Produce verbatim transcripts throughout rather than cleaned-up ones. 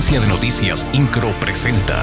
Agencia de Noticias Incro presenta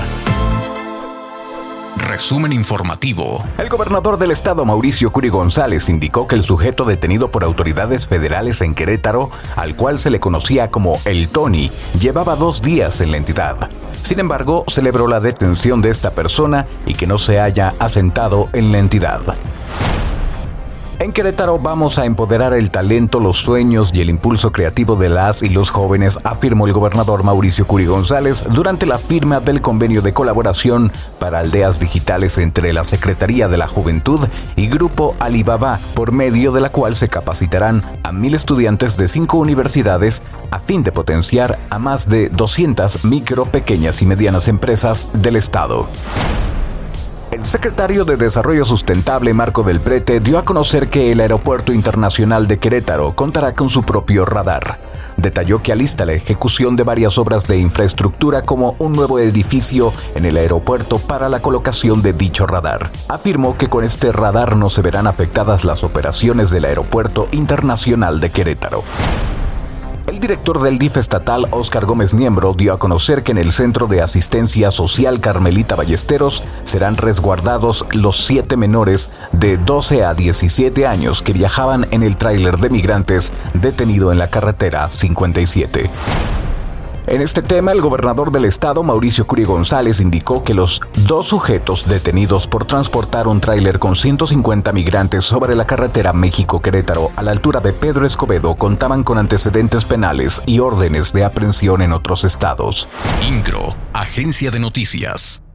Resumen informativo. El gobernador del estado, Mauricio Curi González, indicó que el sujeto detenido por autoridades federales en Querétaro, al cual se le conocía como el Tony, llevaba dos días en la entidad. Sin embargo, celebró la detención de esta persona y que no se haya asentado en la entidad. En Querétaro vamos a empoderar el talento, los sueños y el impulso creativo de las y los jóvenes, afirmó el gobernador Mauricio Curi González durante la firma del convenio de colaboración para aldeas digitales entre la Secretaría de la Juventud y Grupo Alibaba, por medio de la cual se capacitarán a mil estudiantes de cinco universidades a fin de potenciar a más de doscientas micro, pequeñas y medianas empresas del estado. El secretario de Desarrollo Sustentable, Marco del Prete, dio a conocer que el Aeropuerto Internacional de Querétaro contará con su propio radar. Detalló que alista la ejecución de varias obras de infraestructura como un nuevo edificio en el aeropuerto para la colocación de dicho radar. Afirmó que con este radar no se verán afectadas las operaciones del Aeropuerto Internacional de Querétaro. El director del D I F estatal, Óscar Gómez Niembro, dio a conocer que en el Centro de Asistencia Social Carmelita Ballesteros serán resguardados los siete menores de doce a diecisiete años que viajaban en el tráiler de migrantes detenido en la carretera cincuenta y siete. En este tema, el gobernador del estado, Mauricio Curi González, indicó que los dos sujetos detenidos por transportar un tráiler con ciento cincuenta migrantes sobre la carretera México-Querétaro a la altura de Pedro Escobedo contaban con antecedentes penales y órdenes de aprehensión en otros estados. Incro, Agencia de Noticias.